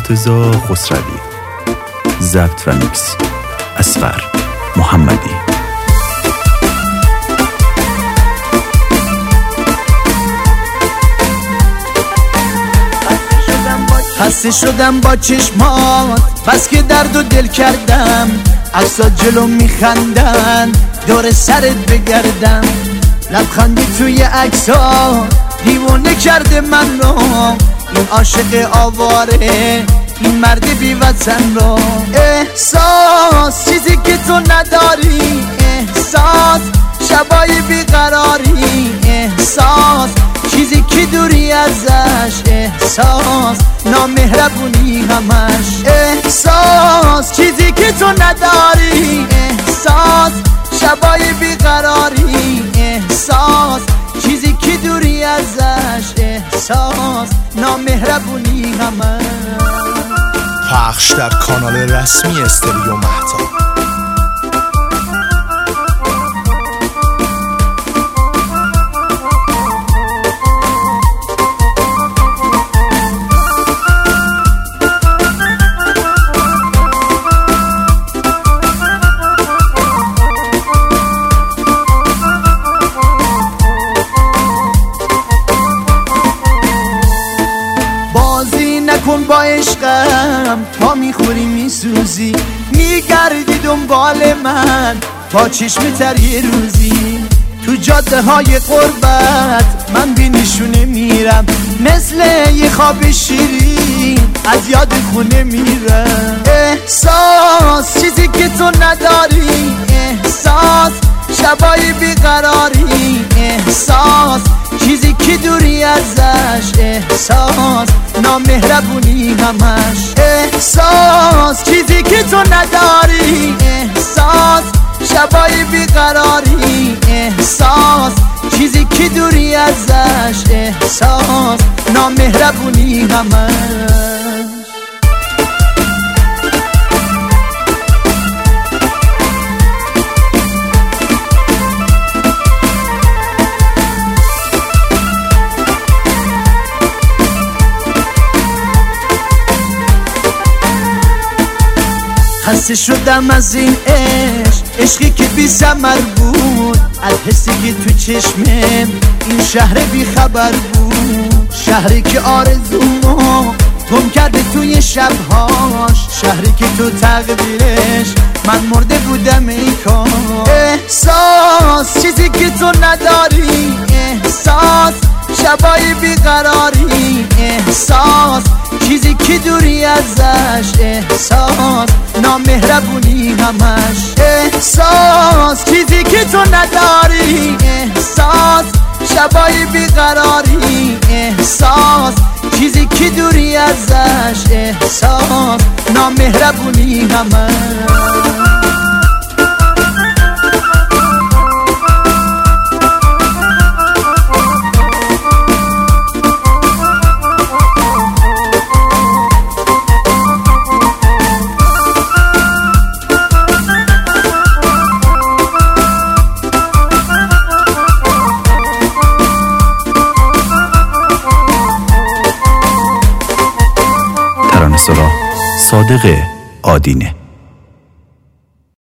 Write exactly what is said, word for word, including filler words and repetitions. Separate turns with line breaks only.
مرتضی خسروی. ضبط و میکس اصغر محمدی.
خسته شدم با چشمات، بس که درد و دل کردم. عکسات جلو میخندن، دور سرت بگردم. لبخندی توی عکس‌ها دیوونه کرده من رو. این عاشق آواره، این مرد بی وطن رو. احساس چیزی که تو نداری، احساس شبای بیقراری، احساس چیزی که دوری ازش، احساس نامهربونی همش. احساس چیزی که تو نداری، احساس شبای بیقراری، احساس چیزی که دوری ازش، احساس نامهربونی همش.
پخش در کانال رسمی استریو مهتاب.
نکن با عشقم، تا میخوری میسوزی. میگردی دنبال من تا چشم تر یه روزی. تو جاده های قربت من بی نشونه میرم، مثل یه خواب شیرین از یاد خونه میرم. احساس چیزی که تو نداری، احساس شبای بیقراری، احساس چیزی که دوری ازش، احساس نامهربونی همش. احساس چیزی که تو نداری، احساس شبای بیقراری، احساس چیزی که دوری ازش، احساس نامهربونی همش. خسته شدم از این عشق، عشقی که بی ثمر بود. از حسی که تو چشمم این شهر بی خبر بود. شهری که آرزومو گم کرده توی شبهاش، شهری که تو تقدیرش من مرده بودم ای کاش. احساس چیزی که تو نداری، احساس شبای بیقراری، احساس چیزی که دوری ازش، احساس نامهربونی همش. احساس چیزی که تو نداری، احساس شبای بیقراری، احساس چیزی که دوری ازش، احساس نامهربونی همش.
صادق آدینه.